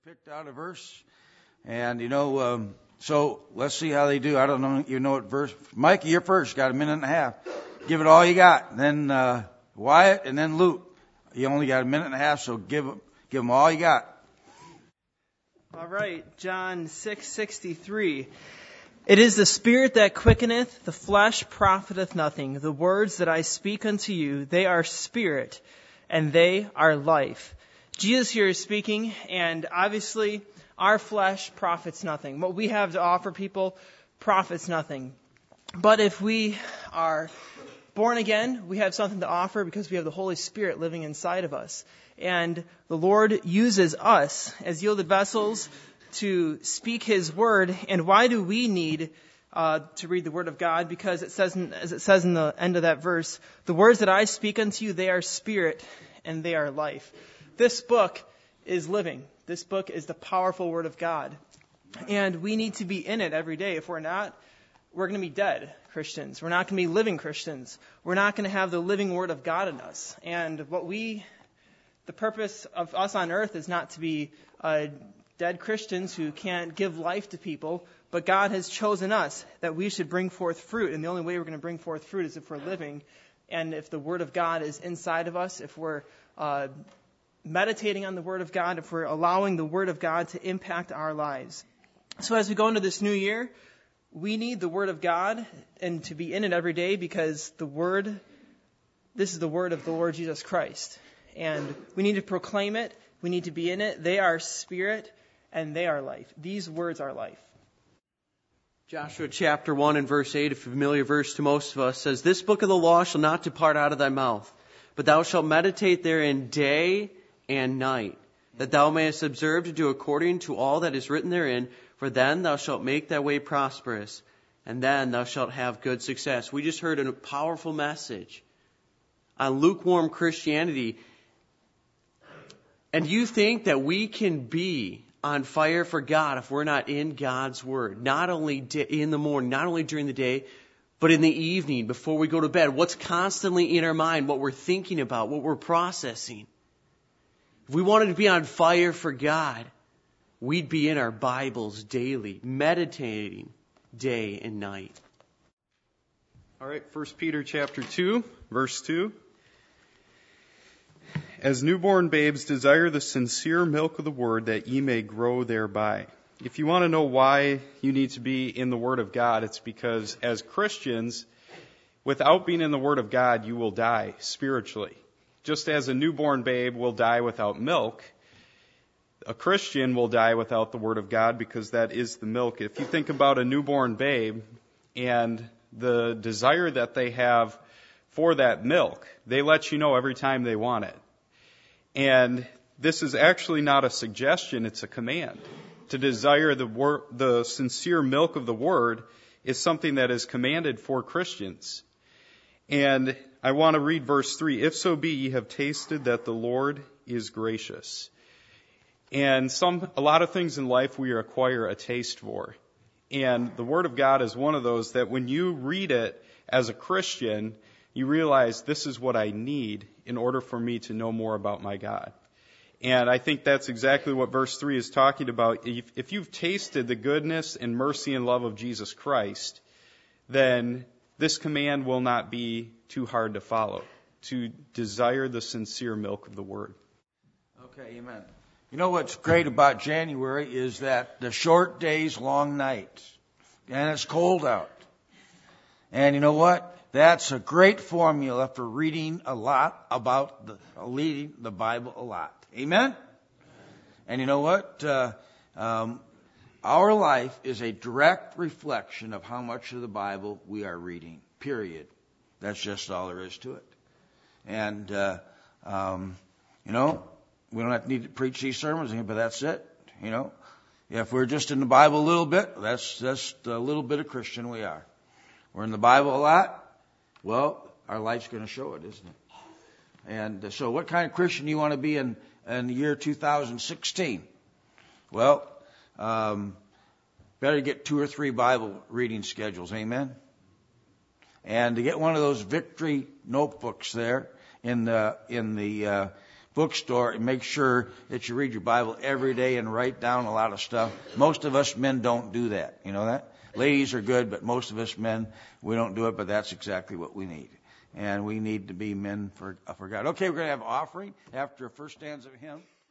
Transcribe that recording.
Picked out a verse, and so let's see how they do. I don't know, you know what verse. Mikey, you're first. Got a minute and a half. Give it all you got. Then Wyatt, and then Luke. You only got a minute and a half, so give them all you got. All right, John 6:63. It is the Spirit that quickeneth, the flesh profiteth nothing. The words that I speak unto you, they are spirit, and they are life. Jesus here is speaking, and obviously our flesh profits nothing. What we have to offer people profits nothing. But if we are born again, we have something to offer because we have the Holy Spirit living inside of us. And the Lord uses us as yielded vessels to speak His word. And why do we need to read the word of God? Because as it says in the end of that verse, the words that I speak unto you, they are spirit and they are life. This book is living. This book is the powerful Word of God. And we need to be in it every day. If we're not, we're going to be dead Christians. We're not going to be living Christians. We're not going to have the living Word of God in us. And the purpose of us on earth is not to be dead Christians who can't give life to people, but God has chosen us that we should bring forth fruit. And the only way we're going to bring forth fruit is if we're living. And if the Word of God is inside of us, if we're meditating on the Word of God, if we're allowing the Word of God to impact our lives. So as we go into this new year, we need the Word of God and to be in it every day because this is the Word of the Lord Jesus Christ. And we need to proclaim it. We need to be in it. They are spirit and they are life. These words are life. Joshua chapter 1 and verse 8, a familiar verse to most of us, says, This book of the law shall not depart out of thy mouth, but thou shalt meditate therein day and night, that thou mayest observe to do according to all that is written therein, for then thou shalt make thy way prosperous, and then thou shalt have good success. We just heard a powerful message on lukewarm Christianity. And you think that we can be on fire for God if we're not in God's Word, not only in the morning, not only during the day, but in the evening, before we go to bed, what's constantly in our mind, what we're thinking about, what we're processing. If we wanted to be on fire for God, we'd be in our Bibles daily, meditating day and night. All right, 1 Peter chapter 2, verse 2. As newborn babes desire the sincere milk of the word, that ye may grow thereby. If you want to know why you need to be in the Word of God, it's because as Christians, without being in the Word of God, you will die spiritually. Just as a newborn babe will die without milk, a Christian will die without the Word of God because that is the milk. If you think about a newborn babe and the desire that they have for that milk, they let you know every time they want it. And this is actually not a suggestion, it's a command. To desire the sincere milk of the Word is something that is commanded for Christians. And I want to read verse 3. If so be ye have tasted that the Lord is gracious. And a lot of things in life we acquire a taste for. And the Word of God is one of those that when you read it as a Christian, you realize this is what I need in order for me to know more about my God. And I think that's exactly what verse 3 is talking about. If you've tasted the goodness and mercy and love of Jesus Christ, then this command will not be too hard to follow, to desire the sincere milk of the Word. Okay, amen. You know what's great about January is that the short days, long nights, and it's cold out. And you know what? That's a great formula for reading a lot about reading the Bible a lot. Amen? And you know what? Our life is a direct reflection of how much of the Bible we are reading, period. That's just all there is to it. And, we don't need to preach these sermons, but that's it. If we're just in the Bible a little bit, that's just a little bit of Christian we are. We're in the Bible a lot, well, our life's going to show it, isn't it? And so what kind of Christian do you want to be in the year 2016? Well, better get 2 or 3 Bible reading schedules, amen? And to get one of those victory notebooks there in the bookstore and make sure that you read your Bible every day and write down a lot of stuff. Most of us men don't do that. You know that? Ladies are good, but most of us men, we don't do it, but that's exactly what we need. And we need to be men for God. Okay, we're going to have offering after a first stanza of hymn.